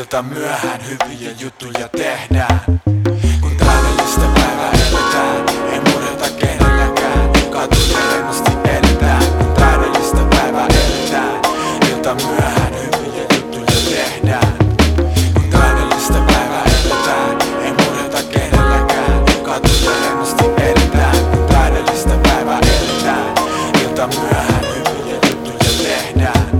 ilta myöhään hyviä juttuja tehdään. Kun täydellistä päivää eletään, ei murheta kenelläkään. Katuja rennosti edetään, kun täydellistä päivää eletään. Ilta myöhään hyviä juttuja tehdään. Kun täydellistä päivää eletään, ei murheta kenelläkään. Katuja rennosti edetään, kun täydellistä päivää eletään. Ilta myöhään hyviä juttuja tehdään.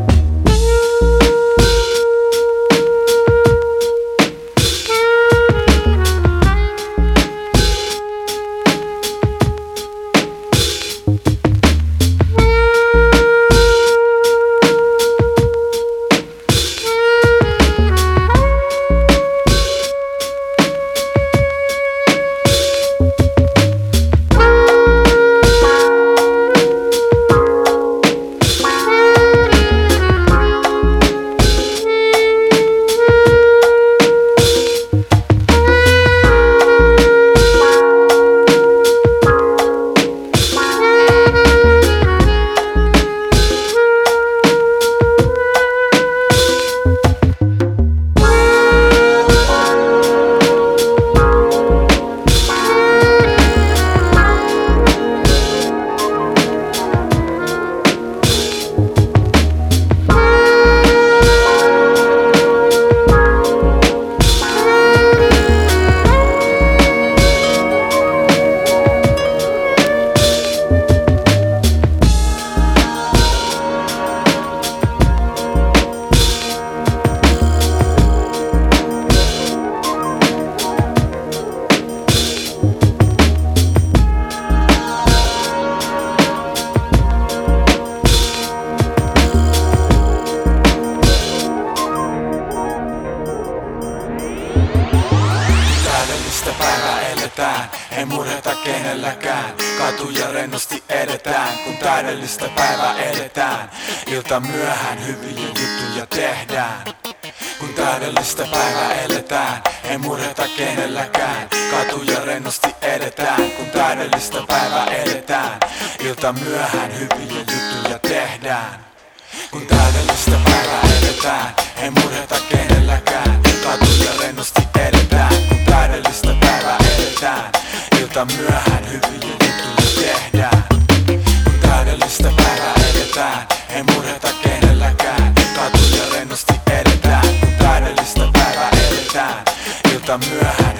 Täydellistä päivää eletään, ei murheta kenelläkään. Katuja rennosti edetään, kun täydellistä päivää eletään. Ilta myöhään hyviä juttuja tehdään. Kun täydellistä päivää eletään, ei murheta kenelläkään. Katuja rennosti edetään, kun täydellistä päivää eletään. Ilta myöhään hyviä juttuja tehdään. Kun täydellistä päivää eletään, ei murheta kenelläkään. Katuja rennosti edetään, kun täydellistä päivää eletään. Ilta myöhään hyviä juttuja tehdään. Kun täydellistä päivää eletään, ei murheta kenelläkään. Katuja rennosti edetään, kun täydellistä päivää eletään. Ilta myöhään